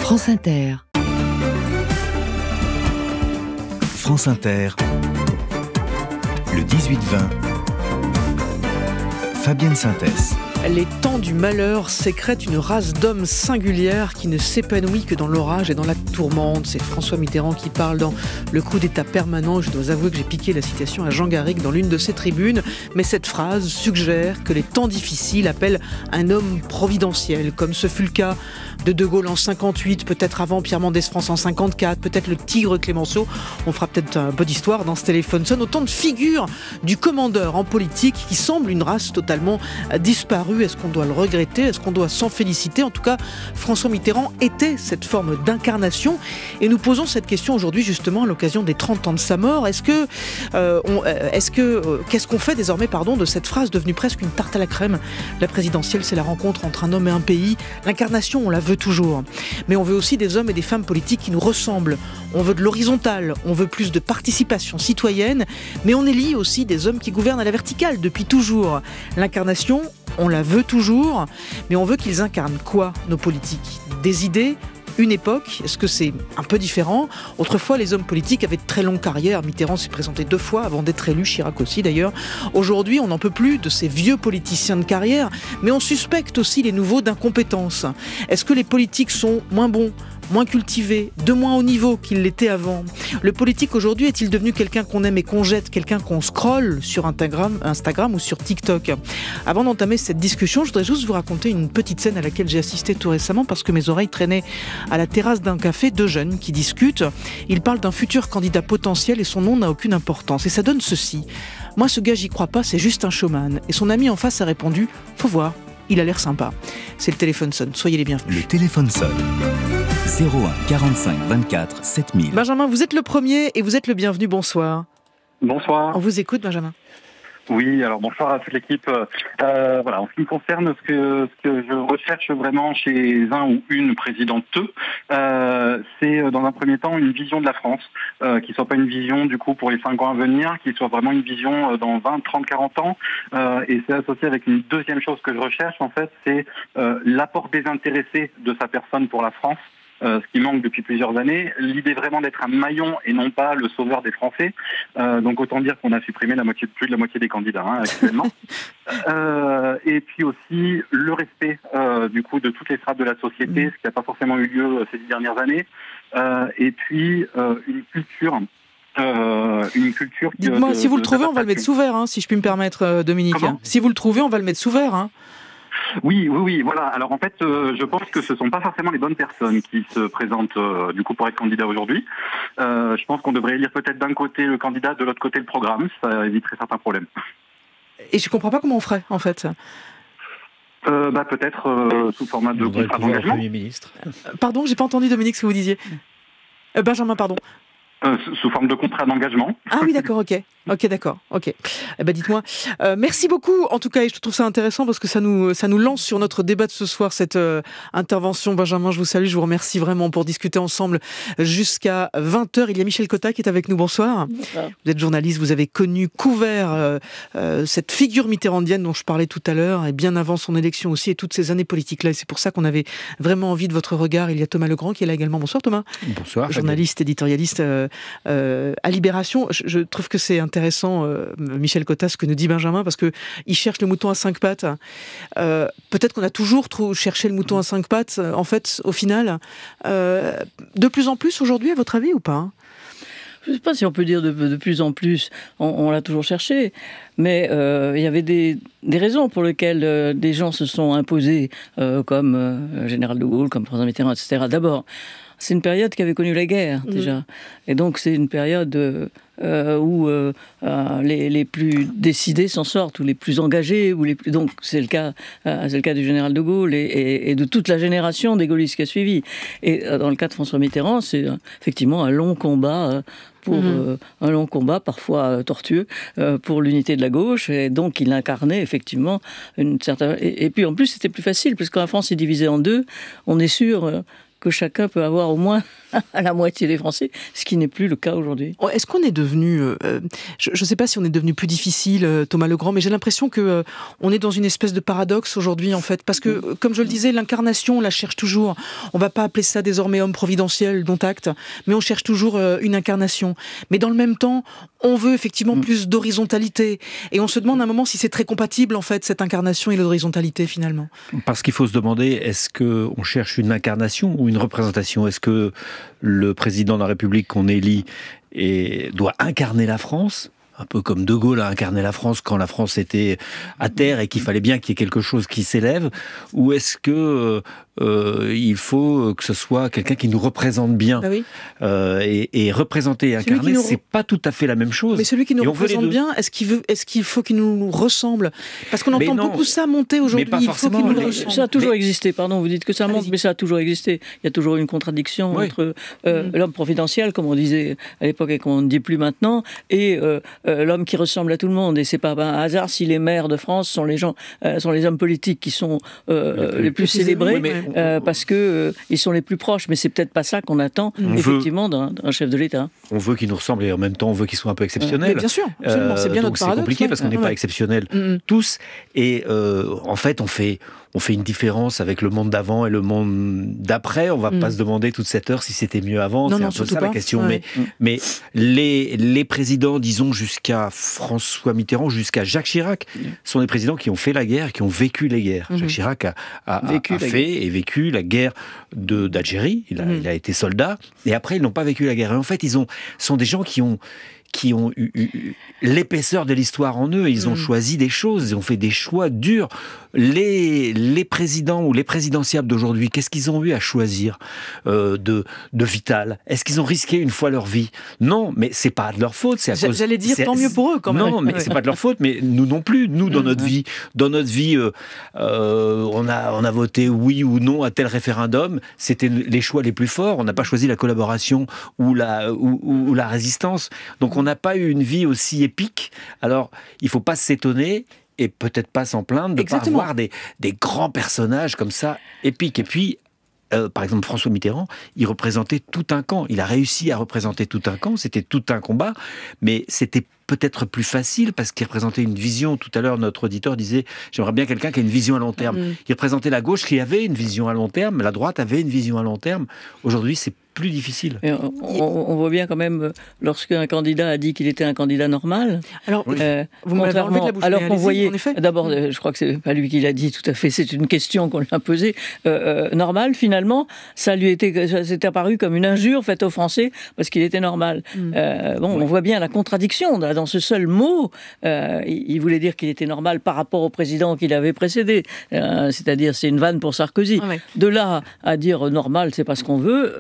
France Inter. France Inter, le 18-20, Fabienne Synthès. Les temps du malheur sécrètent une race d'hommes singulière qui ne s'épanouit que dans l'orage et dans la tourmente. C'est François Mitterrand qui parle dans Le coup d'état permanent. Je dois avouer que j'ai piqué la citation à Jean Garrigue dans l'une de ses tribunes. Mais cette phrase suggère que les temps difficiles appellent un homme providentiel, comme ce fut le cas de Gaulle en 58, peut-être avant Pierre Mendès France en 54, peut-être le tigre Clémenceau. On fera peut-être un peu d'histoire dans ce téléphone sonne. Autant de figures du commandeur en politique qui semble une race totalement disparue. Est-ce qu'on doit le regretter ? Est-ce qu'on doit s'en féliciter ? En tout cas, François Mitterrand était cette forme d'incarnation. Et nous posons cette question aujourd'hui justement à l'occasion des 30 ans de sa mort. Qu'est-ce qu'on fait désormais de cette phrase devenue presque une tarte à la crème ? La présidentielle, c'est la rencontre entre un homme et un pays. L'incarnation, on la veut toujours. Mais on veut aussi des hommes et des femmes politiques qui nous ressemblent. On veut de l'horizontal, on veut plus de participation citoyenne, mais on élit aussi des hommes qui gouvernent à la verticale depuis toujours. L'incarnation, on la veut toujours, mais on veut qu'ils incarnent quoi, nos politiques ? Des idées ? Une époque, est-ce que c'est un peu différent ? Autrefois, les hommes politiques avaient de très longues carrières. Mitterrand s'est présenté 2 fois avant d'être élu, Chirac aussi d'ailleurs. Aujourd'hui, on n'en peut plus de ces vieux politiciens de carrière, mais on suspecte aussi les nouveaux d'incompétence. Est-ce que les politiques sont moins bons ? Moins cultivé, de moins haut niveau qu'il l'était avant. Le politique aujourd'hui est-il devenu quelqu'un qu'on aime et qu'on jette, quelqu'un qu'on scrolle sur Instagram ou sur TikTok ? Avant d'entamer cette discussion, je voudrais juste vous raconter une petite scène à laquelle j'ai assisté tout récemment parce que mes oreilles traînaient à la terrasse d'un café, 2 jeunes qui discutent. Ils parlent d'un futur candidat potentiel et son nom n'a aucune importance. Et ça donne ceci. Moi, ce gars, j'y crois pas, c'est juste un showman. Et son ami en face a répondu, faut voir, il a l'air sympa. C'est le téléphone sonne, soyez les bienvenus. Le téléphone sonne. 01 45 24 7000. Benjamin, vous êtes le premier et vous êtes le bienvenu. Bonsoir. Bonsoir. On vous écoute, Benjamin. Oui, alors bonsoir à toute l'équipe. En ce qui me concerne, ce que je recherche vraiment chez un ou une présidente, c'est dans un premier temps une vision de la France, qui soit pas une vision du coup pour les 5 ans à venir, qui soit vraiment une vision dans 20, 30, 40 ans. Et c'est associé avec une deuxième chose que je recherche, en fait, c'est l'apport désintéressé de sa personne pour la France. Ce qui manque depuis plusieurs années, l'idée vraiment d'être un maillon et non pas le sauveur des Français. Donc autant dire qu'on a supprimé plus de la moitié des candidats actuellement. Et puis aussi le respect du coup de toutes les strates de la société, ce qui n'a pas forcément eu lieu ces 10 dernières années. Et puis une culture. Dites-moi, si vous le trouvez, on va le mettre sous verre, si je puis me permettre, Dominique. Si vous le trouvez, on va le mettre sous verre. Oui, voilà. Alors en fait, je pense que ce ne sont pas forcément les bonnes personnes qui se présentent du coup pour être candidat aujourd'hui. Je pense qu'on devrait élire peut-être d'un côté le candidat, de l'autre côté le programme. Ça éviterait certains problèmes. Et je ne comprends pas comment on ferait, en fait. Peut-être sous format de contrat d'engagement. Premier ministre. Pardon, j'ai pas entendu, Dominique, ce que vous disiez. Benjamin, pardon. Sous forme de contrat d'engagement. Ah oui, d'accord, ok, d'accord. Dites-moi. Merci beaucoup, en tout cas, et je trouve ça intéressant parce que ça nous lance sur notre débat de ce soir, cette intervention. Benjamin, je vous salue, je vous remercie vraiment pour discuter ensemble jusqu'à 20h. Il y a Michel Cotta qui est avec nous, bonsoir. Bonsoir. Vous êtes journaliste, vous avez couvert cette figure mitterrandienne dont je parlais tout à l'heure, et bien avant son élection aussi, et toutes ces années politiques-là, et c'est pour ça qu'on avait vraiment envie de votre regard. Il y a Thomas Legrand qui est là également. Bonsoir Thomas. Bonsoir. Journaliste, éditorialiste à Libération. Je trouve que c'est intéressant, Michel Cotta, ce que nous dit Benjamin, parce qu'il cherche le mouton à 5 pattes. Peut-être qu'on a toujours cherché le mouton à 5 pattes, en fait, au final. De plus en plus aujourd'hui, à votre avis, ou pas ? Je ne sais pas si on peut dire de plus en plus, on l'a toujours cherché, mais il y avait des raisons pour lesquelles des gens se sont imposés, comme Général de Gaulle, comme François Mitterrand, etc. D'abord, c'est une période qui avait connu la guerre, déjà. Et donc, c'est une période où les plus décidés s'en sortent, ou les plus engagés, donc c'est le cas du général de Gaulle et de toute la génération des gaullistes qui a suivi. Et dans le cas de François Mitterrand, c'est effectivement un long combat un long combat, parfois tortueux, pour l'unité de la gauche, et donc il incarnait effectivement une certaine... Et puis en plus, c'était plus facile, parce que quand la France est divisée en deux, on est sûr que chacun peut avoir au moins à la moitié des Français, ce qui n'est plus le cas aujourd'hui. Est-ce qu'on est devenu, je ne sais pas si on est devenu plus difficile, Thomas Legrand, mais j'ai l'impression que on est dans une espèce de paradoxe aujourd'hui, en fait, parce que, comme je le disais, l'incarnation, on la cherche toujours. On va pas appeler ça désormais homme providentiel, dont acte, mais on cherche toujours une incarnation. Mais dans le même temps, on veut effectivement plus d'horizontalité, et on se demande à un moment si c'est très compatible, en fait, cette incarnation et l'horizontalité, finalement. Parce qu'il faut se demander, est-ce qu'on cherche une incarnation ou une représentation ? Est-ce que le président de la République qu'on élit doit incarner la France ? Un peu comme De Gaulle a incarné la France quand la France était à terre et qu'il fallait bien qu'il y ait quelque chose qui s'élève, ou est-ce que il faut que ce soit quelqu'un qui nous représente bien, et représenter et incarner, c'est pas tout à fait la même chose. Mais celui qui nous représente bien, est-ce qu'il faut qu'il nous ressemble ? Parce qu'on entend beaucoup ça monter aujourd'hui. Il faut qu'il nous ressemble. Ça a toujours existé, pardon, vous dites que ça monte, mais ça a toujours existé. Il y a toujours une contradiction entre l'homme providentiel, comme on disait à l'époque et qu'on ne dit plus maintenant, et l'homme qui ressemble à tout le monde. Et c'est pas un hasard si les maires de France sont les hommes politiques qui sont les plus célébrés, parce que ils sont les plus proches. Mais c'est peut-être pas ça qu'on attend effectivement d'un chef de l'État. On veut qu'ils nous ressemblent et en même temps on veut qu'ils soient un peu exceptionnels. Bien sûr, absolument. C'est bien notre paradoxe. C'est compliqué parce qu'on n'est pas exceptionnels tous. Et en fait, on fait une différence avec le monde d'avant et le monde d'après. On va pas se demander toute cette heure si c'était mieux avant. C'est un peu ça la question. Mais les présidents, disons jusqu'à François Mitterrand, jusqu'à Jacques Chirac, sont des présidents qui ont fait la guerre, qui ont vécu les guerres. Jacques Chirac a vécu la guerre d'Algérie. Il a été soldat. Et après, ils n'ont pas vécu la guerre. Et en fait, sont des gens qui ont eu l'épaisseur de l'histoire en eux. Ils ont choisi des choses, ils ont fait des choix durs. Les présidents ou les présidentiables d'aujourd'hui, qu'est-ce qu'ils ont eu à choisir de vital ? Est-ce qu'ils ont risqué une fois leur vie ? Non, mais c'est pas de leur faute. J'allais dire tant mieux pour eux quand même. Non, mais c'est pas de leur faute. Mais nous non plus. Nous, dans notre vie, on a voté oui ou non à tel référendum. C'était les choix les plus forts. On n'a pas choisi la collaboration ou la résistance. Donc on n'a pas eu une vie aussi épique. Alors il faut pas s'étonner et peut-être pas s'en plaindre de ne pas avoir des grands personnages comme ça épiques. Et puis, par exemple, François Mitterrand, il représentait tout un camp. Il a réussi à représenter tout un camp. C'était tout un combat, mais c'était peut-être plus facile parce qu'il représentait une vision. Tout à l'heure, notre auditeur disait « J'aimerais bien quelqu'un qui a une vision à long terme ». Il représentait la gauche qui avait une vision à long terme, la droite avait une vision à long terme. Aujourd'hui, c'est plus difficile. On voit bien quand même, lorsqu'un candidat a dit qu'il était un candidat normal, alors, vous m'avez enlevé de la bouche, alors qu'on voyait, d'abord, Mm. Je crois que c'est pas lui qui l'a dit tout à fait, c'est une question qu'on lui a posée, normal, finalement, c'était apparu comme une injure faite aux Français parce qu'il était normal. On voit bien la contradiction dans ce seul mot. Il voulait dire qu'il était normal par rapport au président qui l'avait précédé, c'est-à-dire c'est une vanne pour Sarkozy. De là à dire normal, c'est pas ce qu'on veut.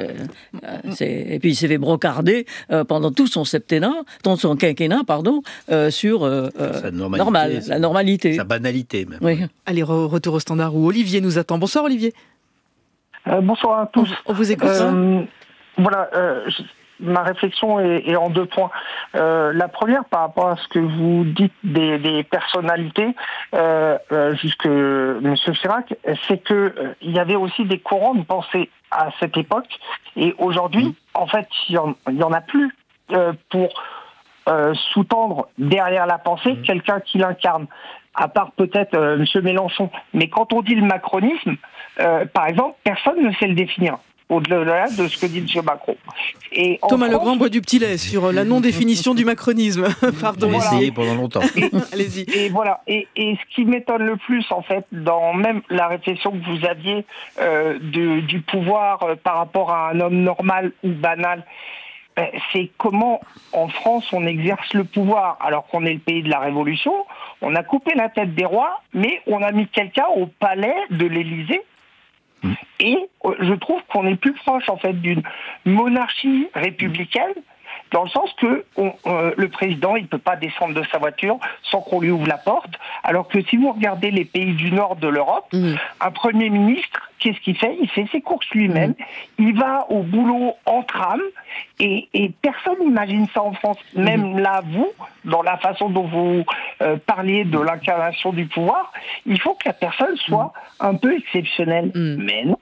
Et puis il s'est fait brocarder pendant tout son quinquennat, sur normal, la normalité. Sa banalité même. Oui. Allez, retour au standard où Olivier nous attend. Bonsoir Olivier. Bonsoir à tous. On vous écoute. Voilà, ma réflexion est en 2 points. La première, par rapport à ce que vous dites des personnalités, jusque M. Chirac, c'est que il y avait aussi des courants de pensée à cette époque, et aujourd'hui, en fait, il y en a plus pour sous-tendre derrière la pensée quelqu'un qui l'incarne, à part peut-être M. Mélenchon. Mais quand on dit le macronisme, par exemple, personne ne sait le définir, au-delà de ce que dit M. Macron. Et Thomas Legrand boit du petit lait sur la non-définition du macronisme. Pardon. J'ai essayé pendant longtemps. Allez-y. Et voilà. Et ce qui m'étonne le plus, en fait, dans même la réflexion que vous aviez du pouvoir par rapport à un homme normal ou banal, c'est comment, en France, on exerce le pouvoir, alors qu'on est le pays de la Révolution. On a coupé la tête des rois, mais on a mis quelqu'un au palais de l'Élysée. Et je trouve qu'on est plus proche, en fait, d'une monarchie républicaine, dans le sens que le président, il ne peut pas descendre de sa voiture sans qu'on lui ouvre la porte, alors que si vous regardez les pays du nord de l'Europe, un Premier ministre, qu'est-ce qu'il fait ? Il fait ses courses lui-même, il va au boulot en tram, et personne n'imagine ça en France. Même là, vous, dans la façon dont vous parliez de l'incarnation du pouvoir, il faut que la personne soit un peu exceptionnelle. Mais non.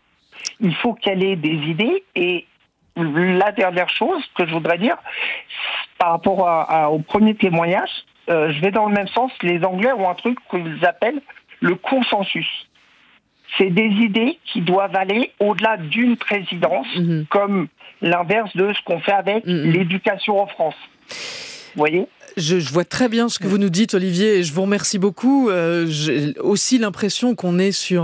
il faut qu'elle ait des idées. Et la dernière chose que je voudrais dire, par rapport au premier témoignage, je vais dans le même sens. Les Anglais ont un truc qu'ils appellent le consensus. C'est des idées qui doivent aller au-delà d'une présidence, comme l'inverse de ce qu'on fait avec l'éducation en France. Vous voyez ? Je vois très bien ce que vous nous dites, Olivier, et je vous remercie beaucoup. J'ai aussi l'impression qu'on est sur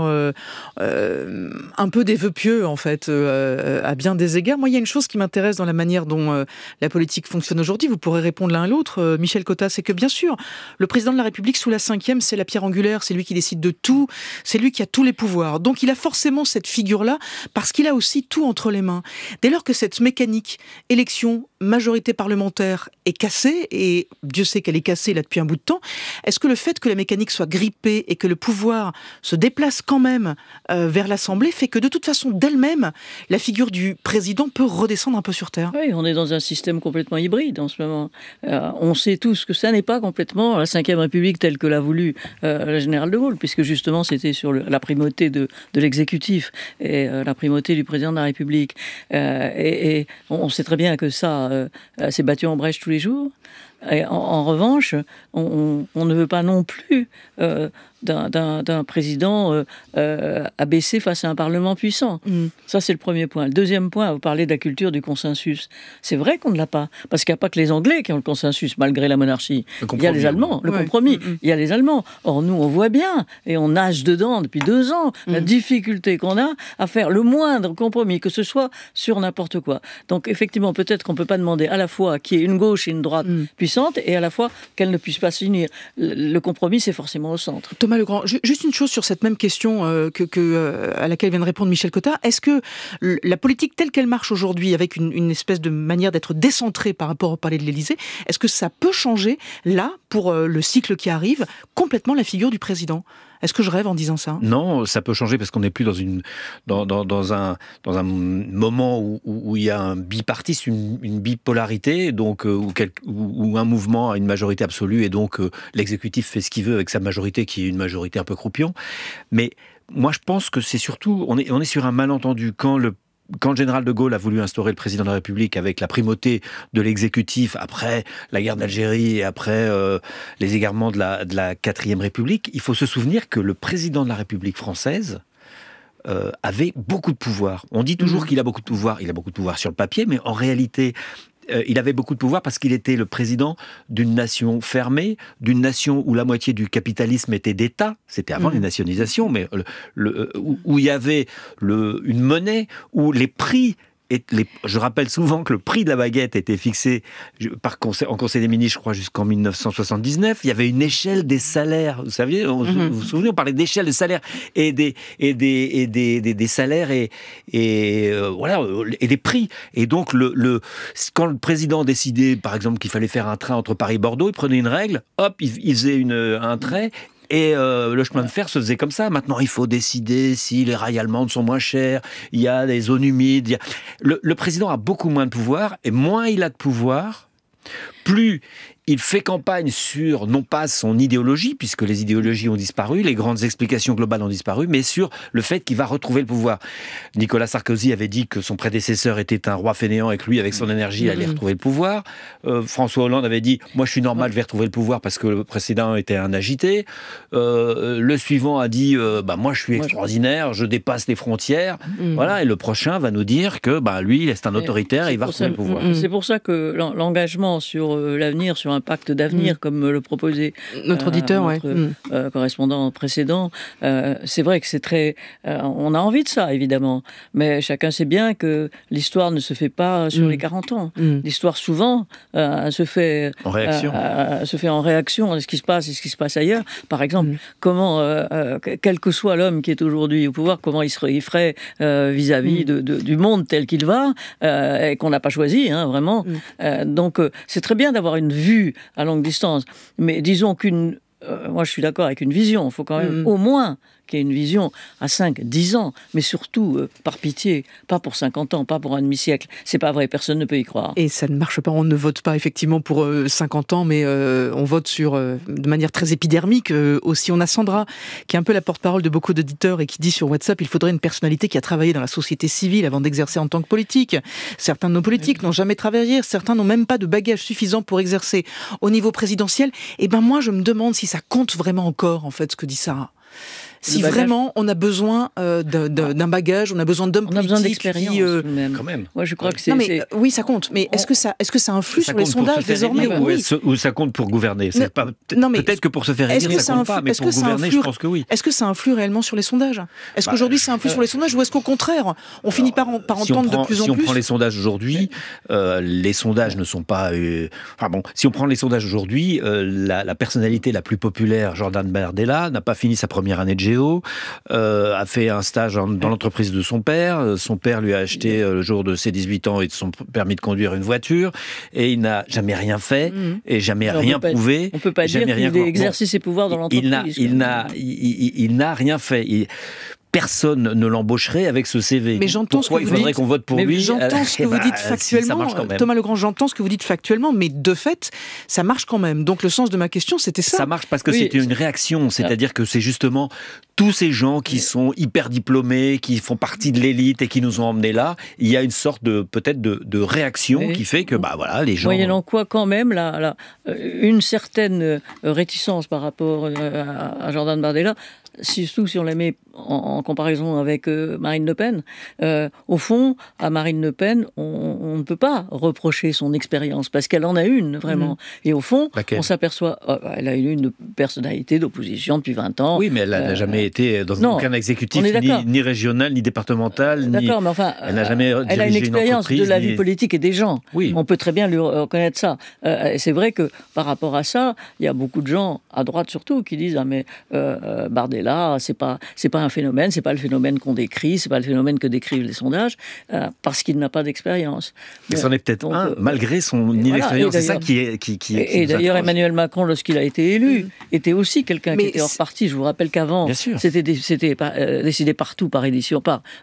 un peu des vœux pieux, en fait, à bien des égards. Moi, il y a une chose qui m'intéresse dans la manière dont la politique fonctionne aujourd'hui. Vous pourrez répondre l'un à l'autre, Michel Cotta, c'est que, bien sûr, le président de la République, sous la 5e, c'est la pierre angulaire, c'est lui qui décide de tout, c'est lui qui a tous les pouvoirs. Donc, il a forcément cette figure-là, parce qu'il a aussi tout entre les mains. Dès lors que cette mécanique, élection, majorité parlementaire est cassée, et Dieu sait qu'elle est cassée là depuis un bout de temps, est-ce que le fait que la mécanique soit grippée et que le pouvoir se déplace quand même vers l'Assemblée fait que de toute façon, d'elle-même, la figure du président peut redescendre un peu sur terre ? Oui, on est dans un système complètement hybride en ce moment. On sait tous que ça n'est pas complètement la Ve République telle que l'a voulu le général de Gaulle, puisque justement c'était sur la primauté de l'exécutif et la primauté du président de la République. Et on sait très bien que ça s'est battu en brèche tous les jours. Et en revanche, on ne veut pas non plus d'un président abaissé face à un Parlement puissant. Ça, c'est le premier point. Le deuxième point, vous parlez de la culture du consensus. C'est vrai qu'on ne l'a pas, parce qu'il n'y a pas que les Anglais qui ont le consensus, malgré la monarchie. Il y a les Allemands, le compromis. Il y a les Allemands. Or, nous, on voit bien, et on nage dedans depuis 2 ans, la difficulté qu'on a à faire le moindre compromis, que ce soit sur n'importe quoi. Donc, effectivement, peut-être qu'on ne peut pas demander à la fois qu'il y ait une gauche et une droite puissante, et à la fois qu'elle ne puisse pas s'unir. Le compromis, c'est forcément au centre. Thomas Legrand, juste une chose sur cette même question à laquelle vient de répondre Michel Cotta. Est-ce que la politique telle qu'elle marche aujourd'hui, avec une espèce de manière d'être décentrée par rapport au palais de l'Élysée, est-ce que ça peut changer, là, pour le cycle qui arrive, complètement la figure du président ? Est-ce que je rêve en disant ça ? Non, ça peut changer parce qu'on n'est plus dans un moment où il y a un bipartisme, une bipolarité, donc où un mouvement a une majorité absolue et donc l'exécutif fait ce qu'il veut avec sa majorité qui est une majorité un peu croupion. Mais moi je pense que c'est surtout, on est sur un malentendu quand le général de Gaulle a voulu instaurer le président de la République avec la primauté de l'exécutif après la guerre d'Algérie et après les égarements de la 4e République, il faut se souvenir que le président de la République française avait beaucoup de pouvoir. On dit toujours qu'il a beaucoup de pouvoir. Il a beaucoup de pouvoir sur le papier, mais en réalité, il avait beaucoup de pouvoir parce qu'il était le président d'une nation fermée, d'une nation où la moitié du capitalisme était d'État. C'était avant les nationalisations, mais où il y avait une monnaie, où les prix... Je rappelle souvent que le prix de la baguette était fixé en Conseil des ministres, je crois, jusqu'en 1979. Il y avait une échelle des salaires. Vous saviez, vous vous souvenez, on parlait d'échelle des salaires et des salaires voilà, et des prix. Et donc, quand le président décidait, par exemple, qu'il fallait faire un train entre Paris et Bordeaux, il prenait une règle, hop, il faisait un trait. Et le chemin de fer se faisait comme ça. Maintenant, il faut décider si les rails allemandes sont moins chers, il y a des zones humides. Le président a beaucoup moins de pouvoir, et moins il a de pouvoir, plus il fait campagne sur, non pas son idéologie, puisque les idéologies ont disparu, les grandes explications globales ont disparu, mais sur le fait qu'il va retrouver le pouvoir. Nicolas Sarkozy avait dit que son prédécesseur était un roi fainéant et que lui, avec son énergie, allait retrouver le pouvoir. François Hollande avait dit « Moi, je suis normal, je vais retrouver le pouvoir parce que le précédent était un agité. » Le suivant a dit « Moi, je suis extraordinaire, je dépasse les frontières. » Voilà, et le prochain va nous dire que lui, c'est un autoritaire et il va retrouver le pouvoir. C'est pour ça que l'engagement sur l'avenir, sur un pacte d'avenir, comme le proposait notre auditeur, correspondant précédent, c'est vrai que c'est très... on a envie de ça, évidemment, mais chacun sait bien que l'histoire ne se fait pas sur les 40 ans. L'histoire, souvent, se fait en réaction à ce qui se passe et ce qui se passe ailleurs. Par exemple, comment, quel que soit l'homme qui est aujourd'hui au pouvoir, comment il ferait vis-à-vis du monde tel qu'il va, et qu'on n'a pas choisi, vraiment. Donc, c'est très bien d'avoir une vue à longue distance, mais disons moi je suis d'accord avec une vision, il faut quand même au moins qu'il y ait une vision à 5, 10 ans, mais surtout, par pitié, pas pour 50 ans, pas pour un demi-siècle. C'est pas vrai, personne ne peut y croire. Et ça ne marche pas, on ne vote pas effectivement pour 50 ans, mais on vote de manière très épidermique aussi. On a Sandra, qui est un peu la porte-parole de beaucoup d'auditeurs et qui dit sur WhatsApp, il faudrait une personnalité qui a travaillé dans la société civile avant d'exercer en tant que politique. Certains de nos politiques n'ont jamais travaillé, certains n'ont même pas de bagage suffisant pour exercer au niveau présidentiel. Et ben moi, je me demande si ça compte vraiment encore, en fait, ce que dit Sarah. Si vraiment on a besoin d'un bagage, on a besoin d'hommes politiques. On a besoin d'expérience même. Quand même. Moi, je crois que c'est... Non, mais, oui, ça compte. Mais est-ce que ça influe sur les sondages désormais? Ou ça compte pour gouverner? Peut-être que pour se faire élire, ça compte pas, mais pour gouverner, je pense que oui. Est-ce que ça influe réellement sur les sondages? Est-ce qu'aujourd'hui ça influe sur les sondages, ou est-ce qu'au contraire, on finit par entendre de plus en plus? Si on prend les sondages aujourd'hui, les sondages ne sont pas... si on prend les sondages aujourd'hui, la personnalité la plus populaire, Jordan Bardella, n'a pas fini sa première année de géo, a fait un stage dans l'entreprise de son père. Son père lui a acheté le jour de ses 18 ans et de son permis de conduire une voiture, et il n'a jamais rien fait et jamais rien prouvé. On ne peut pas dire qu'il ait exercé ses pouvoirs dans l'entreprise. Il n'a rien fait. Personne ne l'embaucherait avec ce CV. Mais j'entends Pourquoi ce que il faudrait qu'on vote pour lui? J'entends ce que vous dites factuellement, Thomas Legrand, j'entends ce que vous dites factuellement, mais de fait, ça marche quand même. Donc le sens de ma question, c'était ça. Ça marche parce que c'est une réaction, c'est-à-dire que c'est justement tous ces gens qui sont hyper diplômés, qui font partie de l'élite et qui nous ont emmenés là. Il y a une sorte de réaction qui fait que les gens... Moyennant quoi, quand même, une certaine réticence par rapport à Jordan Bardella, surtout si on la met en comparaison avec Marine Le Pen. Au fond, à Marine Le Pen, on ne peut pas reprocher son expérience, parce qu'elle en a une, vraiment. Et au fond, on s'aperçoit, elle a une personnalité d'opposition depuis 20 ans. Oui, mais elle n'a jamais été dans aucun exécutif, ni régional, ni départemental. D'accord, mais enfin, elle n'a jamais dirigé elle a une expérience de la vie politique et des gens. Oui. On peut très bien lui reconnaître ça. C'est vrai que par rapport à ça, il y a beaucoup de gens, à droite surtout, qui disent Bardella, c'est pas un phénomène, c'est pas le phénomène qu'on décrit, c'est pas le phénomène que décrivent les sondages, parce qu'il n'a pas d'expérience. Mais c'en est peut-être malgré son inexpérience. C'est ça qui et d'ailleurs, Emmanuel Macron, lorsqu'il a été élu, était aussi quelqu'un qui était hors parti. Je vous rappelle qu'avant, c'était décidé partout par élection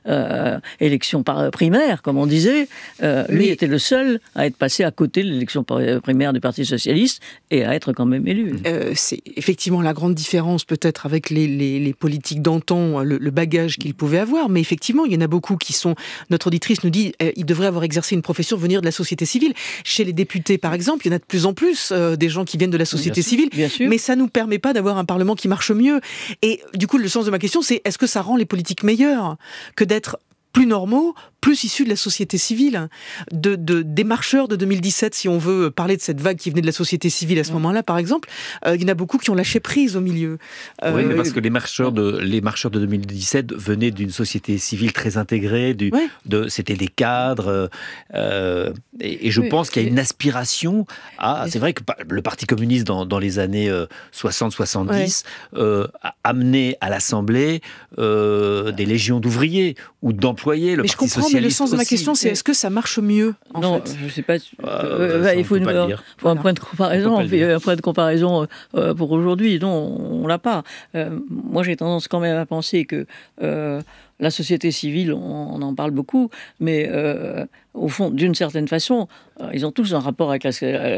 primaire, comme on disait. Lui était le seul à être passé à côté de l'élection primaire du Parti socialiste et à être quand même élu. C'est effectivement la grande différence peut-être avec les politiques d'antan, le bagage qu'ils pouvaient avoir, mais effectivement, il y en a beaucoup qui sont... Notre auditrice nous dit ils devraient avoir exercé une profession, venir de la société civile. Chez les députés, par exemple, il y en a de plus en plus des gens qui viennent de la société civile, mais ça ne nous permet pas d'avoir un Parlement qui marche mieux. Et du coup, le sens de ma question, c'est est-ce que ça rend les politiques meilleures que d'être plus normaux, plus issus de la société civile, des marcheurs de 2017, si on veut parler de cette vague qui venait de la société civile à ce moment-là, par exemple, il y en a beaucoup qui ont lâché prise au milieu. Oui, mais parce que les marcheurs de 2017 venaient d'une société civile très intégrée, c'était des cadres, et je pense qu'il y a une aspiration à... C'est vrai que le Parti communiste, dans les années 60-70, a amené à l'Assemblée des légions d'ouvriers ou d'employés. Le Parti socialiste, mais le sens de ma question, c'est est-ce que ça marche mieux Non, je ne sais pas. Il faut un point de comparaison. Un point de comparaison pour aujourd'hui. Non, on ne l'a pas. Moi, j'ai tendance quand même à penser que la société civile, on en parle beaucoup, mais au fond, d'une certaine façon, ils ont tous un rapport avec la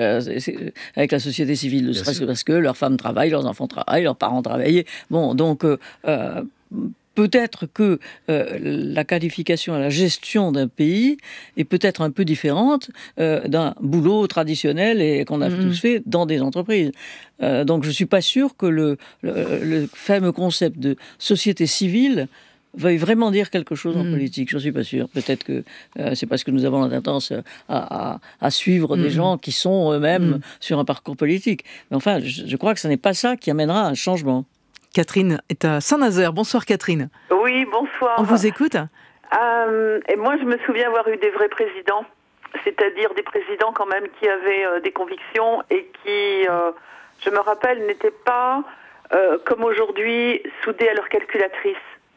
société civile, ne serait-ce que parce que leurs femmes travaillent, leurs enfants travaillent, leurs parents travaillent. Bon, donc... peut-être que la qualification à la gestion d'un pays est peut-être un peu différente d'un boulot traditionnel et qu'on a tous fait dans des entreprises. Donc je ne suis pas sûr que le fameux concept de société civile veuille vraiment dire quelque chose en politique. Je ne suis pas sûr. Peut-être que c'est parce que nous avons la tendance à suivre des gens qui sont eux-mêmes sur un parcours politique. Mais enfin, je crois que ce n'est pas ça qui amènera un changement. Catherine est à Saint-Nazaire. Bonsoir Catherine. Oui, bonsoir. On vous écoute. Et moi, je me souviens avoir eu des vrais présidents, c'est-à-dire des présidents quand même qui avaient des convictions et qui, je me rappelle, n'étaient pas, comme aujourd'hui, soudés à leur calculatrice.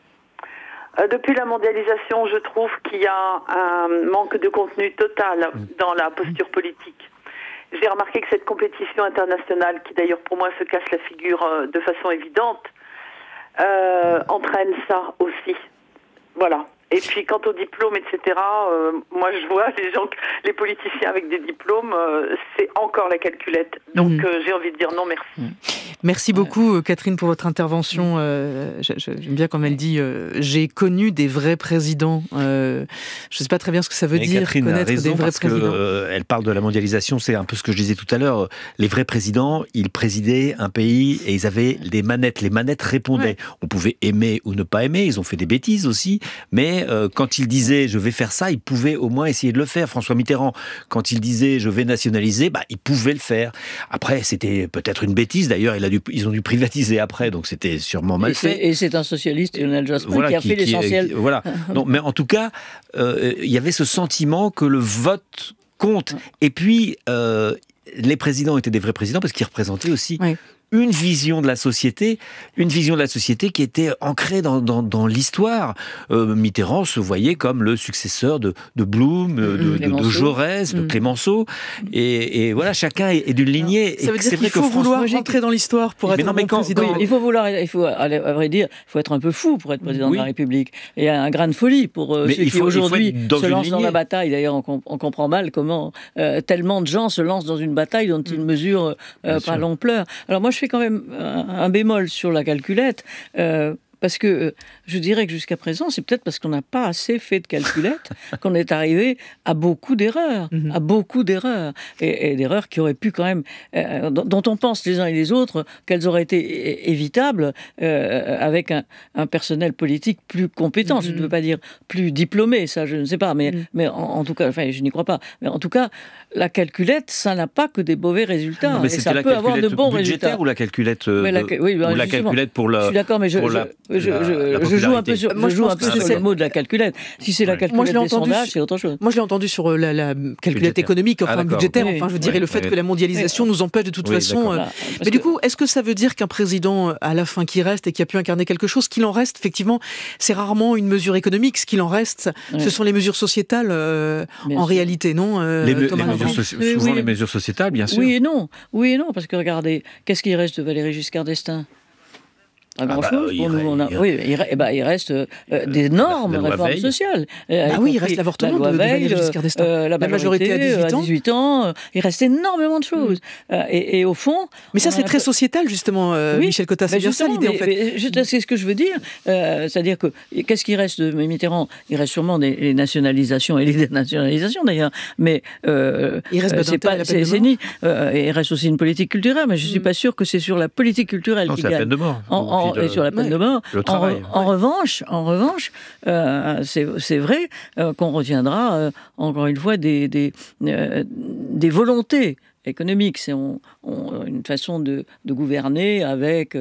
Depuis la mondialisation, je trouve qu'il y a un manque de contenu total dans la posture politique. J'ai remarqué que cette compétition internationale, qui d'ailleurs pour moi se casse la figure de façon évidente, entraîne ça aussi. Voilà. Et puis quant au diplôme, etc., moi je vois les politiciens avec des diplômes, c'est encore la calculette. Donc j'ai envie de dire non merci. Merci beaucoup Catherine pour votre intervention. J'aime bien comme elle dit, j'ai connu des vrais présidents. Je ne sais pas très bien ce que ça veut dire, Catherine connaître a raison, des vrais parce présidents. Elle parle de la mondialisation, c'est un peu ce que je disais tout à l'heure. Les vrais présidents, ils présidaient un pays et ils avaient des manettes. Les manettes répondaient. Ouais. On pouvait aimer ou ne pas aimer, ils ont fait des bêtises aussi, mais quand ils disaient je vais faire ça, ils pouvaient au moins essayer de le faire. François Mitterrand, quand il disait je vais nationaliser, il pouvait le faire. Après, c'était peut-être une bêtise, d'ailleurs, ils ont dû privatiser après, donc c'était sûrement mal fait. Et c'est un socialiste, Lionel Jospin, qui a fait l'essentiel. Voilà. Non, mais en tout cas, il y avait ce sentiment que le vote compte. Et puis, les présidents étaient des vrais présidents parce qu'ils représentaient aussi une vision de la société qui était ancrée dans l'histoire. Mitterrand se voyait comme le successeur de Blum, de Jaurès, de Clémenceau, et voilà, chacun est d'une lignée. Ça veut dire qu'il faut vouloir rentrer dans l'histoire pour être président. Il faut, à vrai dire, il faut être un peu fou pour être président de la République. Et un grain de folie pour ceux qui aujourd'hui se lancent dans la bataille. D'ailleurs, on comprend mal comment tellement de gens se lancent dans une bataille dont ils ne mesurent pas l'ampleur. Alors moi, je fais quand même un bémol sur la calculette, parce que je dirais que jusqu'à présent, c'est peut-être parce qu'on n'a pas assez fait de calculettes qu'on est arrivé à beaucoup d'erreurs, et d'erreurs qui auraient pu quand même, dont on pense les uns et les autres qu'elles auraient été évitables avec un personnel politique plus compétent. Je ne veux pas dire plus diplômé, ça je ne sais pas, mais en tout cas, enfin je n'y crois pas. Mais en tout cas, la calculette, ça n'a pas que des mauvais résultats. Non, mais et ça peut avoir de bons résultats. Ou la calculette la calculette pour la. Je suis d'accord, mais je joue un peu sur les mots de la calculette. Si c'est la calculette des sondages, c'est autre chose. Moi, je l'ai entendu sur la calculette économique, budgétaire. Enfin, je dirais le fait que la mondialisation nous empêche de toute façon. Mais du coup, est-ce que ça veut dire qu'un président, à la fin qui reste et qui a pu incarner quelque chose, qu'il en reste, effectivement, c'est rarement une mesure économique. Ce qu'il en reste, ce sont les mesures sociétales en réalité, non souvent les mesures sociétales, bien sûr. Oui et non, parce que regardez, qu'est-ce qu'il reste de Valéry Giscard d'Estaing ? Pas grand-chose. Il reste d'énormes réformes sociales. Il reste l'avortement de Valéry Giscard d'Estaing. La majorité à 18 ans. Il reste énormément de choses. Et au fond... Mais ça, c'est très sociétal, justement, Michel Cotta. C'est bien ça l'idée, en fait. C'est ce que je veux dire. C'est-à-dire que, qu'est-ce qui reste de Mitterrand ? Il reste sûrement les nationalisations et les dénationalisations, d'ailleurs. Mais il reste il reste aussi une politique culturelle, mais je ne suis pas sûr que c'est sur la politique culturelle qui gagne. C'est la peine de mort. Et sur la peine de mort. Le travail. En revanche, c'est vrai qu'on retiendra encore une fois des volontés économiques. C'est une façon de gouverner avec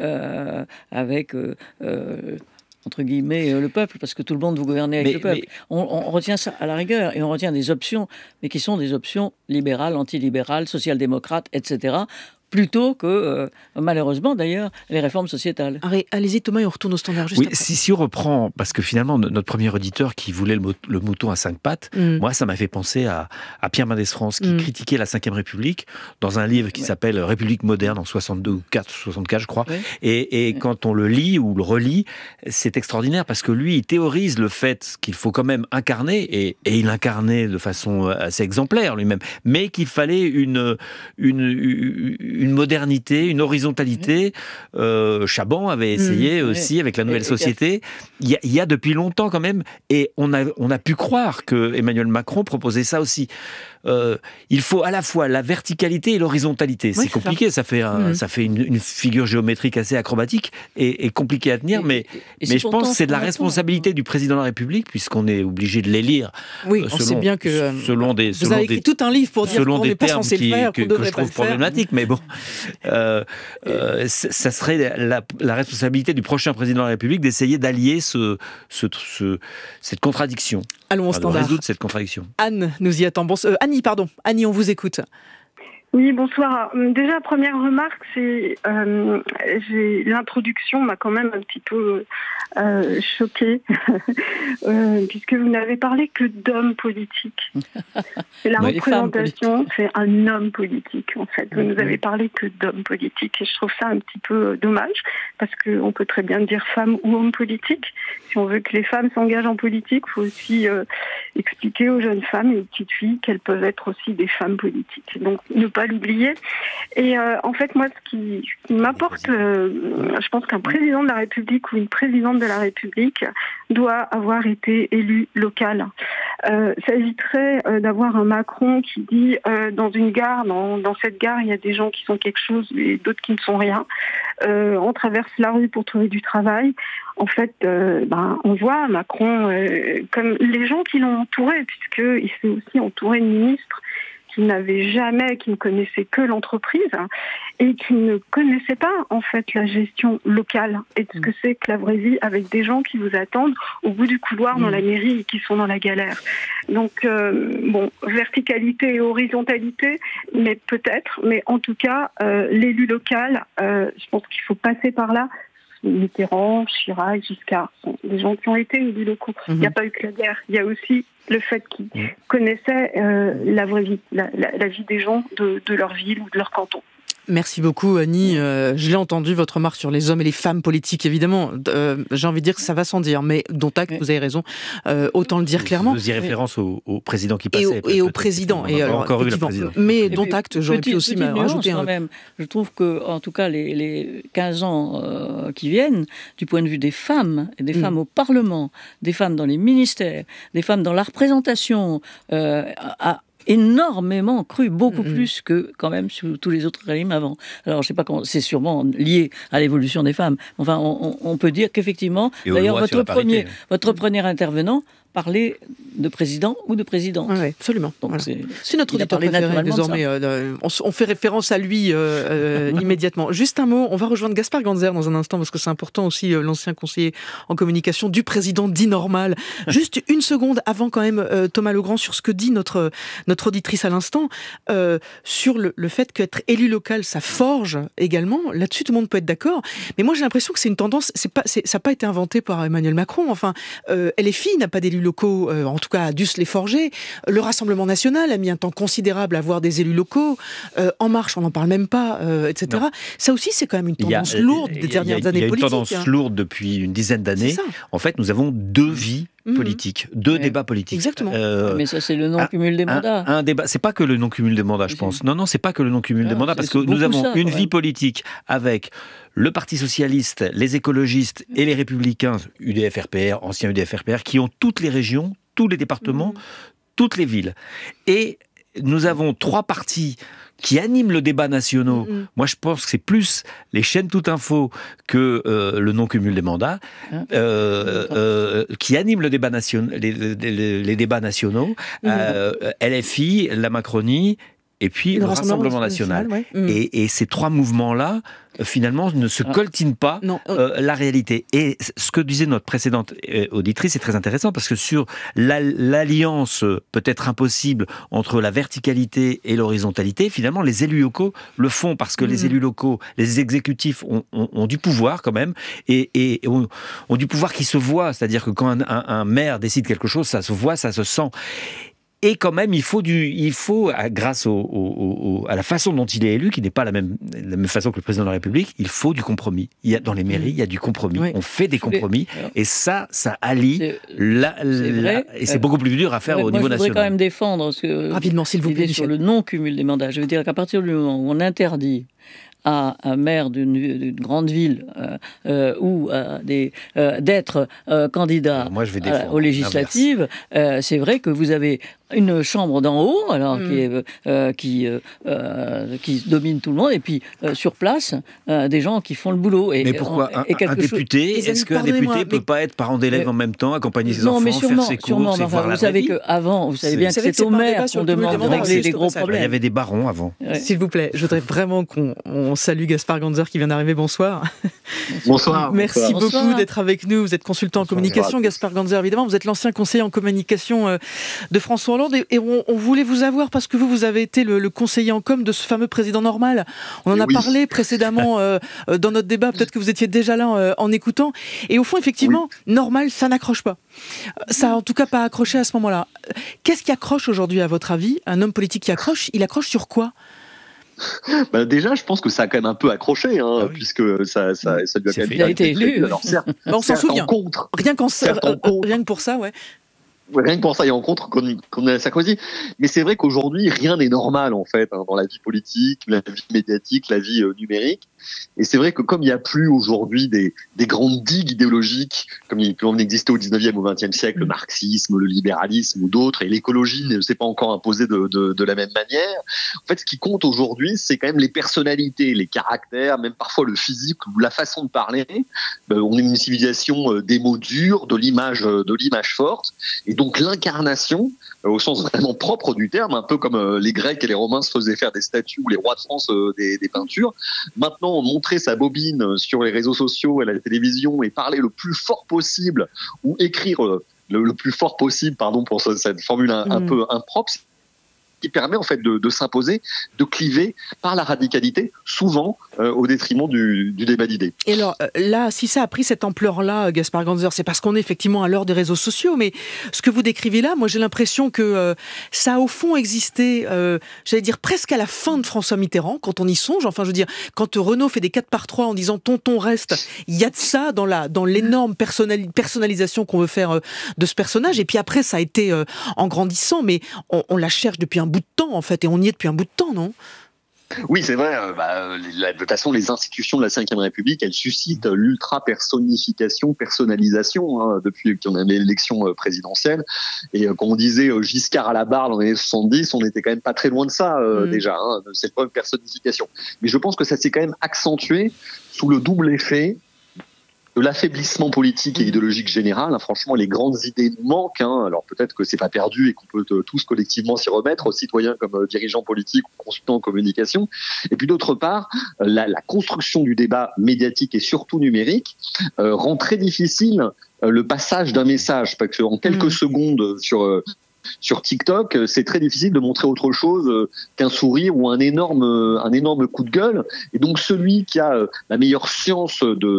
entre guillemets, le peuple, parce que tout le monde veut gouverner avec le peuple. On retient ça à la rigueur, et on retient des options, mais qui sont des options libérales, antilibérales, social-démocrates, etc., plutôt que, malheureusement d'ailleurs, les réformes sociétales. Allez-y Thomas, et on retourne au standard juste après. Si on reprend, parce que finalement, notre premier auditeur qui voulait le mouton à 5 pattes, moi ça m'a fait penser à Pierre Mendès France, qui critiquait la Ve République dans un livre qui s'appelle République moderne en 62 ou 64 je crois, et quand on le lit ou le relit, c'est extraordinaire, parce que lui, il théorise le fait qu'il faut quand même incarner, et il incarnait de façon assez exemplaire lui-même, mais qu'il fallait une modernité, une horizontalité. Chaban avait essayé aussi avec la nouvelle société. Il y a depuis longtemps quand même, et on a pu croire que Emmanuel Macron proposait ça aussi. Il faut à la fois la verticalité et l'horizontalité. C'est compliqué, ça fait une figure géométrique assez acrobatique et compliquée à tenir, mais je pense que c'est de la responsabilité du président de la République, puisqu'on est obligé de les lire. Oui, on sait bien que vous avez écrit tout un livre pour dire qu'on n'est pas censé le faire, qu'on devrait pas le faire. Que je trouve problématique, mais bon, ça serait la responsabilité du prochain président de la République d'essayer d'allier cette contradiction. Allons au standard. De résoudre cette contradiction. Anne nous y attend. Annie, on vous écoute. Oui, bonsoir. Déjà, première remarque, c'est l'introduction m'a quand même un petit peu choquée, puisque vous n'avez parlé que d'hommes politiques. Et la représentation, c'est un homme politique, en fait. Vous nous avez parlé que d'hommes politiques, et je trouve ça un petit peu dommage, parce qu'on peut très bien dire femme ou homme politique. Si on veut que les femmes s'engagent en politique, il faut aussi expliquer aux jeunes femmes et aux petites filles qu'elles peuvent être aussi des femmes politiques. Donc, ne pas l'oublier. Et en fait, moi, ce qui m'apporte, je pense qu'un président de la République ou une présidente de la République doit avoir été élu local. S'agiterait d'avoir un Macron qui dit dans une gare, dans cette gare, il y a des gens qui sont quelque chose et d'autres qui ne sont rien. On traverse la rue pour trouver du travail. En fait, on voit Macron comme les gens qui l'ont entouré, puisqu'il s'est aussi entouré de ministres qui ne connaissaient que l'entreprise et qui ne connaissaient pas en fait la gestion locale et ce que c'est que la vraie vie avec des gens qui vous attendent au bout du couloir dans la mairie et qui sont dans la galère. Donc verticalité et horizontalité, mais peut-être, mais en tout cas l'élu local, je pense qu'il faut passer par là. Mitterrand, Chirac, Giscard sont des gens qui ont été élus locaux. Il n'y a pas eu que la guerre, il y a aussi le fait qu'ils connaissaient la vraie vie, la vie des gens de leur ville ou de leur canton. Merci beaucoup Annie. Je l'ai entendu, votre remarque sur les hommes et les femmes politiques, évidemment. J'ai envie de dire que ça va sans dire, mais dont acte, vous avez raison. Autant le dire clairement. Vous faisiez référence au président qui passait. Et au président. Et alors, encore eu le président. Mais dont acte, j'aurais pu aussi rajouter quand même. Je trouve que, en tout cas, les 15 ans qui viennent, du point de vue des femmes, et des femmes au Parlement, des femmes dans les ministères, des femmes dans la représentation, énormément cru, beaucoup plus que quand même sur tous les autres régimes avant. Alors je sais pas comment, c'est sûrement lié à l'évolution des femmes. Enfin, on peut dire qu'effectivement, d'ailleurs votre premier intervenant parlait de président ou de présidente. Oui, absolument. Donc voilà. C'est notre auditeur préféré désormais. On fait référence à lui immédiatement. Juste un mot, on va rejoindre Gaspard Ganzer dans un instant parce que c'est important aussi, l'ancien conseiller en communication du président dit normal. Juste une seconde avant quand même, Thomas Legrand, sur ce que dit notre auditrice à l'instant, sur le fait qu'être élu local, ça forge également. Là-dessus, tout le monde peut être d'accord. Mais moi, j'ai l'impression que c'est une tendance, ça n'a pas été inventé par Emmanuel Macron. Enfin, LFI n'a pas d'élus locaux, en tout cas a dû se les forger. Le Rassemblement national a mis un temps considérable à avoir des élus locaux. En Marche, on n'en parle même pas, etc. Non. Ça aussi, c'est quand même une tendance lourde des dernières années politiques. Il y a une tendance lourde depuis une dizaine d'années. En fait, nous avons deux vies politiques, deux débats politiques. Exactement. Mais ça, c'est le non-cumul des mandats. Un débat, c'est pas que le non-cumul des mandats, je pense. Non, c'est pas que le non-cumul des mandats, parce que nous avons une vie politique avec le Parti socialiste, les écologistes et les républicains, UDF-RPR, ancien UDF-RPR, qui ont toutes les régions, tous les départements, toutes les villes. Et nous avons trois partis qui animent le débat national. Moi, je pense que c'est plus les chaînes Tout Info que le non-cumul des mandats qui animent le débat les débats nationaux. LFI, la Macronie et puis le Rassemblement national. Et ces trois mouvements-là, finalement, ne se coltinent pas la réalité. Et ce que disait notre précédente auditrice, c'est très intéressant, parce que sur l'alliance peut-être impossible entre la verticalité et l'horizontalité, finalement, les élus locaux le font, parce que les élus locaux, les exécutifs ont du pouvoir quand même, et ont du pouvoir qui se voit. C'est-à-dire que quand un maire décide quelque chose, ça se voit, ça se sent. Et quand même, il faut grâce à la façon dont il est élu, qui n'est pas la même façon que le président de la République, il faut du compromis. Dans les mairies, il y a du compromis. On fait des compromis. Et ça allie. Et c'est beaucoup plus dur à faire au niveau national. Je voudrais quand même défendre rapidement, s'il vous plaît, sur le non-cumul des mandats. Je veux dire qu'à partir du moment où on interdit à un maire d'une grande ville ou d'être candidat aux législatives, c'est vrai que vous avez une chambre d'en haut, alors qui domine tout le monde, et puis sur place, des gens qui font le boulot. Mais pourquoi un député, est-ce qu'un député ne peut pas être parent d'élève en même temps, accompagner ses enfants, faire ses courses, et voir la vraie vie ? Vous savez bien que c'est au maire qu'on demande de régler les gros problèmes. Il y avait des barons avant. S'il vous plaît, je voudrais vraiment qu'on on salue Gaspard Ganzer qui vient d'arriver. Bonsoir. Bonsoir. Merci beaucoup Bonsoir. d'être avec nous. Vous êtes consultant en communication, Gaspard Ganzer, évidemment. Vous êtes l'ancien conseiller en communication de François Hollande. Et on voulait vous avoir parce que vous avez été le conseiller en com de ce fameux président normal. On en a parlé précédemment dans notre débat. Peut-être que vous étiez déjà là en écoutant. Et au fond, effectivement, normal, ça n'accroche pas. Ça a en tout cas pas accroché à ce moment-là. Qu'est-ce qui accroche aujourd'hui, à votre avis? Un homme politique qui accroche, il accroche sur quoi? Déjà, je pense que ça a quand même un peu accroché, puisque ça lui a quand même... Il a été élu. Alors, certes, on s'en souvient. Rien que pour ça, ouais. Rien que pour ça, il y a en contre qu'on a Sarkozy. Mais c'est vrai qu'aujourd'hui, rien n'est normal, en fait, dans la vie politique, la vie médiatique, la vie numérique. Et c'est vrai que comme il n'y a plus aujourd'hui des grandes digues idéologiques, comme il peut en exister au 19e ou 20e siècle, le marxisme, le libéralisme ou d'autres, et l'écologie ne s'est pas encore imposée de la même manière. En fait, ce qui compte aujourd'hui, c'est quand même les personnalités, les caractères, même parfois le physique ou la façon de parler. On est une civilisation des mots durs, de l'image forte. Et donc l'incarnation, au sens vraiment propre du terme, un peu comme les Grecs et les Romains se faisaient faire des statues ou les rois de France des peintures. Maintenant, montrer sa bobine sur les réseaux sociaux et la télévision et parler le plus fort possible ou écrire le plus fort possible, pardon pour cette formule un peu impropre, qui permet en fait de s'imposer, de cliver par la radicalité, souvent au détriment du débat d'idées. Et alors là, si ça a pris cette ampleur-là, Gaspard Ganzer, c'est parce qu'on est effectivement à l'heure des réseaux sociaux, mais ce que vous décrivez là, moi j'ai l'impression que ça a au fond existé, j'allais dire presque à la fin de François Mitterrand, quand on y songe, enfin je veux dire, quand Renaud fait des 4x3 en disant « tonton reste », il y a de ça dans l'énorme personnalisation qu'on veut faire de ce personnage, et puis après ça a été en grandissant, mais on la cherche depuis un bout de temps en fait, et on y est depuis un bout de temps, non ? Oui, c'est vrai. De toute façon, les institutions de la Ve République, elles suscitent l'ultra-personnification, personnalisation, depuis qu'on avait l'élection présidentielle. Et comme on disait Giscard à la barre dans les années 70, on n'était quand même pas très loin de ça déjà, de cette personnification. Mais je pense que ça s'est quand même accentué sous le double effet de l'affaiblissement politique et idéologique général. Franchement, les grandes idées nous manquent. Alors peut-être que c'est pas perdu et qu'on peut tous collectivement s'y remettre, citoyens comme dirigeants politiques ou consultants en communication. Et puis d'autre part, la construction du débat médiatique et surtout numérique rend très difficile le passage d'un message, parce qu'en quelques secondes sur TikTok, c'est très difficile de montrer autre chose qu'un sourire ou un énorme coup de gueule. Et donc celui qui a la meilleure science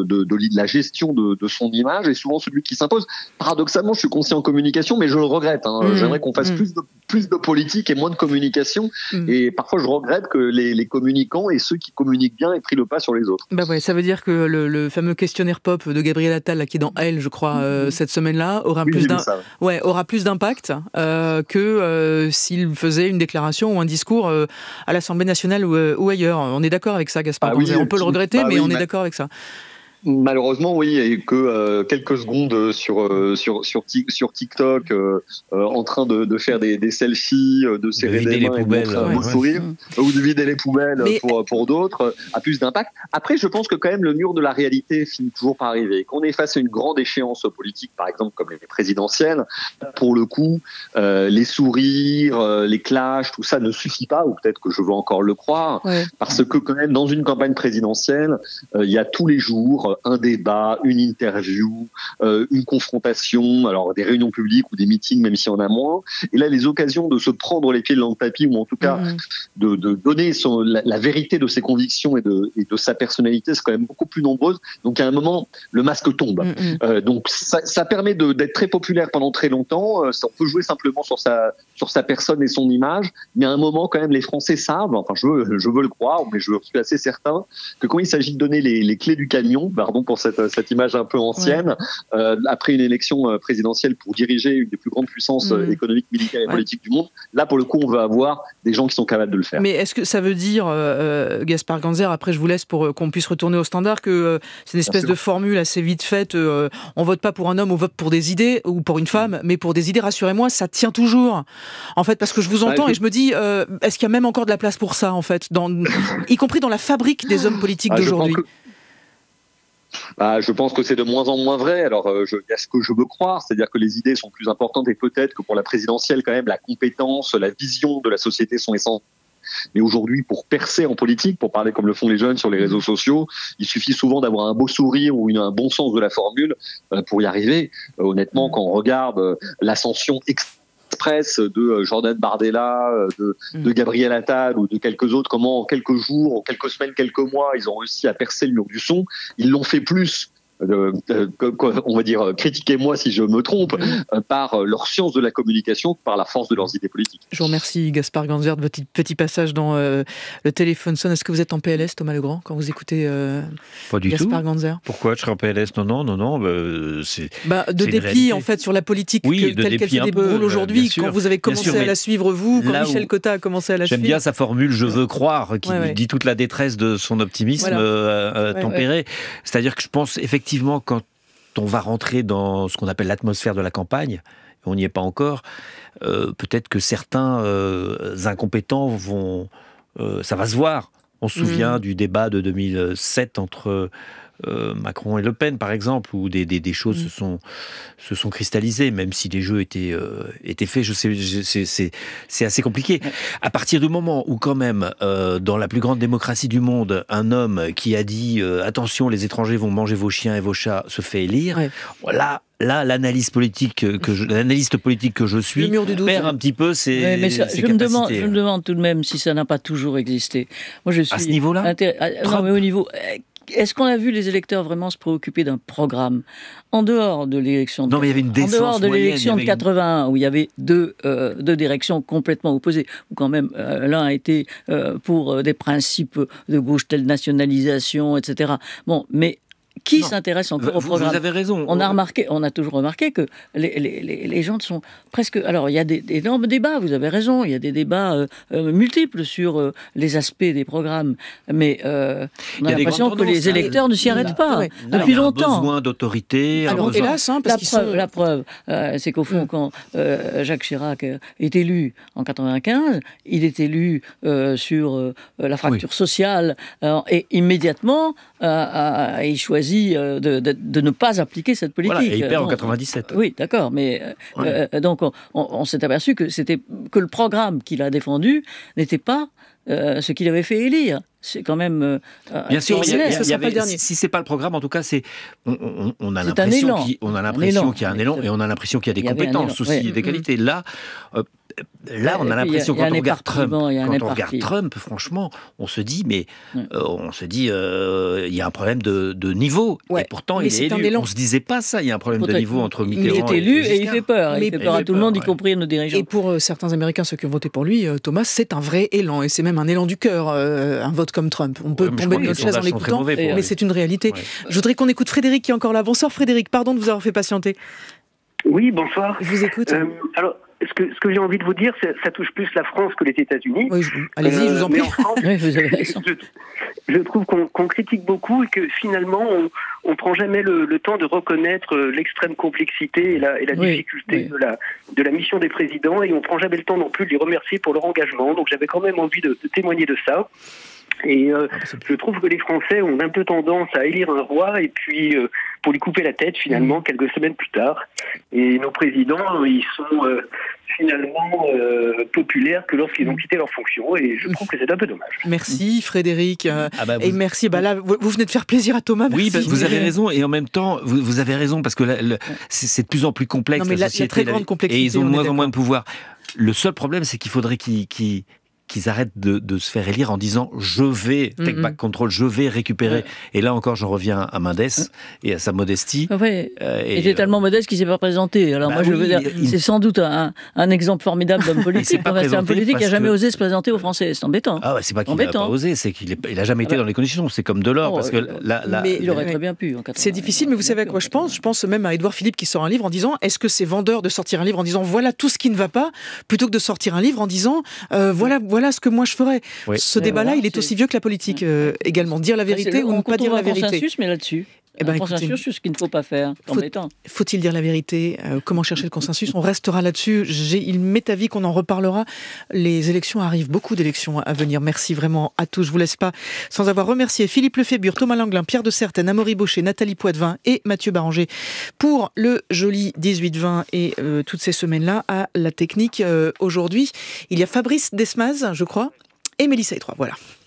de la gestion de son image est souvent celui qui s'impose. Paradoxalement, je suis conseiller en communication, mais je le regrette. J'aimerais qu'on fasse plus de politique et moins de communication. Et parfois, je regrette que les communicants et ceux qui communiquent bien aient pris le pas sur les autres. Ouais, ça veut dire que le fameux questionnaire pop de Gabriel Attal, là, qui est dans Elle, je crois, cette semaine-là, aura plus d'impact que s'il faisait une déclaration ou un discours à l'Assemblée nationale ou ailleurs. On est d'accord avec ça, Gaspard Ganzer. On peut le regretter, mais on est d'accord avec ça. Malheureusement, oui, et que quelques secondes sur TikTok, en train de faire des selfies, de serrer des mains et de montrer un beau sourire, ou de vider les poubelles pour d'autres, a plus d'impact. Après, je pense que quand même le mur de la réalité finit toujours par arriver. Qu'on est face à une grande échéance politique, par exemple comme les présidentielles, pour le coup, les sourires, les clashs, tout ça ne suffit pas, ou peut-être que je veux encore le croire, parce que quand même dans une campagne présidentielle, il y a tous les jours un débat, une interview, une confrontation, alors des réunions publiques ou des meetings, même s'il y en a moins. Et là, les occasions de se prendre les pieds dans le tapis, ou en tout cas de donner la vérité de ses convictions et de sa personnalité, c'est quand même beaucoup plus nombreuses. Donc à un moment, le masque tombe. Donc ça permet d'être très populaire pendant très longtemps. On peut jouer simplement sur sa personne et son image, mais à un moment, quand même, les Français savent, enfin je veux le croire, mais je suis assez certain, que quand il s'agit de donner les clés du camion, pardon pour cette image un peu ancienne, après une élection présidentielle pour diriger une des plus grandes puissances économiques, militaires et politiques du monde, là pour le coup on veut avoir des gens qui sont capables de le faire. Mais est-ce que ça veut dire, Gaspard Ganzer, après je vous laisse pour qu'on puisse retourner au standard, que c'est une espèce de formule assez vite faite, on vote pas pour un homme, on vote pour des idées, ou pour une femme, mais pour des idées, rassurez-moi, ça tient toujours. En fait, parce que je vous entends et je me dis, est-ce qu'il y a même encore de la place pour ça, en fait, y compris dans la fabrique des hommes politiques d'aujourd'hui? Je pense que c'est de moins en moins vrai. Alors, il y a ce que je veux croire, c'est-à-dire que les idées sont plus importantes et peut-être que pour la présidentielle, quand même, la compétence, la vision de la société sont essentielles. Mais aujourd'hui, pour percer en politique, pour parler comme le font les jeunes sur les réseaux sociaux, il suffit souvent d'avoir un beau sourire ou un bon sens de la formule pour y arriver. Honnêtement, quand on regarde l'ascension express de Jordan Bardella, de Gabriel Attal ou de quelques autres, comment en quelques jours, en quelques semaines, quelques mois, ils ont réussi à percer le mur du son. Ils l'ont fait plus, on va dire, critiquez-moi si je me trompe, par leur science de la communication que par la force de leurs idées politiques. Je vous remercie Gaspard Ganzer de votre petit passage dans le téléphone sonne. Est-ce que vous êtes en PLS, Thomas Legrand, quand vous écoutez pas du Gaspard tout. Ganzer? Pourquoi je serais en PLS? Non. C'est de dépit en fait sur la politique telle qu'elle se déroule aujourd'hui. Quand vous avez commencé à la suivre vous, quand Michel Cotta a commencé à la suivre. J'aime bien sa formule, je veux croire, qui dit toute la détresse de son optimisme tempéré. C'est-à-dire que je pense effectivement quand on va rentrer dans ce qu'on appelle l'atmosphère de la campagne, on n'y est pas encore, peut-être que certains incompétents vont... ça va se voir. On se souvient du débat de 2007 entre Macron et Le Pen, par exemple, où des choses se sont cristallisées, même si les jeux étaient faits. Je sais, c'est assez compliqué. À partir du moment où, quand même, dans la plus grande démocratie du monde, un homme qui a dit attention, les étrangers vont manger vos chiens et vos chats se fait élire, Là, l'analyste politique que je suis perd un petit peu ses capacités. Je me demande tout de même si ça n'a pas toujours existé. Moi, je suis à ce niveau-là non, mais au niveau... Est-ce qu'on a vu les électeurs vraiment se préoccuper d'un programme en dehors de l'élection de 81, où il y avait deux directions complètement opposées, où quand même l'un a été pour des principes de gauche telle nationalisation, etc. Bon, mais qui s'intéresse encore au programme? Vous avez raison. On a toujours remarqué que les gens sont presque... Alors, il y a des énormes débats, vous avez raison, il y a des débats multiples sur les aspects des programmes, mais on a l'impression que les électeurs ne s'y arrêtent pas depuis longtemps. Il y a un besoin d'autorité. Alors, hélas, la preuve, c'est qu'au fond, quand Jacques Chirac est élu en 95, il est élu sur la fracture sociale, et immédiatement, il choisit de ne pas appliquer cette politique. Voilà, et il perd en 97. Oui, d'accord, mais donc on s'est aperçu que le programme qu'il a défendu n'était pas ce qu'il avait fait élire. C'est quand même bien sûr, ce sera pas le dernier. Si c'est pas le programme, en tout cas, on a l'impression qu'il y a un élan et on a l'impression qu'il y a des compétences aussi, des qualités. Là, on a l'impression, quand on regarde Trump, franchement, on se dit, il y a un problème de niveau. Et pourtant, il est élu. On ne se disait pas ça, il y a un problème de niveau entre Mitterrand et il est élu et il fait peur. Il fait peur à tout le monde, y compris à nos dirigeants. Et pour certains Américains, ceux qui ont voté pour lui, Thomas, c'est un vrai élan. Et c'est même un élan du cœur, un vote comme Trump. On peut tomber de notre chaise en l'écoutant, mais c'est une réalité. Je voudrais qu'on écoute Frédéric qui est encore là. Bonsoir Frédéric, pardon de vous avoir fait patienter. Oui, bonsoir. Je vous écoute. Alors, ce que j'ai envie de vous dire, ça touche plus la France que les États-Unis. Oui, allez-y, je vous en prie. En France, je trouve qu'on critique beaucoup et que finalement, on prend jamais le temps de reconnaître l'extrême complexité et la difficulté de la mission des présidents, et on prend jamais le temps non plus de les remercier pour leur engagement. Donc j'avais quand même envie de témoigner de ça. Et je trouve que les Français ont un peu tendance à élire un roi et puis pour lui couper la tête finalement quelques semaines plus tard. Et nos présidents, ils sont finalement populaires que lorsqu'ils ont quitté leur fonction, et je trouve que c'est un peu dommage. Merci Frédéric, et merci. Là, vous venez de faire plaisir à Thomas. Merci. Oui, vous avez raison, et en même temps, vous avez raison, parce que c'est de plus en plus complexe. La société, il y a très grande complexité. Et ils ont de moins en moins de pouvoir. Le seul problème, c'est qu'il faudrait qu'ils arrêtent de se faire élire en disant « je vais, take back control, je vais récupérer ». Et là encore, j'en reviens à Mendès et à sa modestie. Il était tellement modeste qu'il ne s'est pas présenté. Alors je veux dire, c'est sans doute un exemple formidable d'homme politique. C'est un politique qui n'a jamais osé se présenter aux Français. C'est embêtant. C'est pas qu'il n'a pas osé, c'est qu'il n'a jamais été dans les conditions. C'est comme Delors. Parce que mais il aurait très bien pu. C'est difficile, mais vous savez à quoi je pense ? Je pense même à Édouard Philippe qui sort un livre en disant « est-ce que c'est vendeur de sortir un livre en disant « voilà tout ce qui ne va pas » plutôt que de sortir un livre en disant « voilà ce que moi je ferais ». Ce débat-là, il est aussi vieux que la politique également. Dire la vérité ou ne pas dire la vérité. On consensus, mais là-dessus. Un consensus sur ce qu'il ne faut pas faire. Faut-il dire la vérité ? Comment chercher le consensus ? On restera là-dessus. Il m'est avis qu'on en reparlera. Les élections arrivent, beaucoup d'élections à venir. Merci vraiment à tous. Je vous laisse pas sans avoir remercié Philippe Lefébure, Thomas Langlin, Pierre de Sertène, Amaury Baucher, Nathalie Poitvin et Mathieu Baranger pour le joli 18-20 et toutes ces semaines-là à la technique. Aujourd'hui, il y a Fabrice Desmaz, je crois. et Mélissa Etroy. Voilà.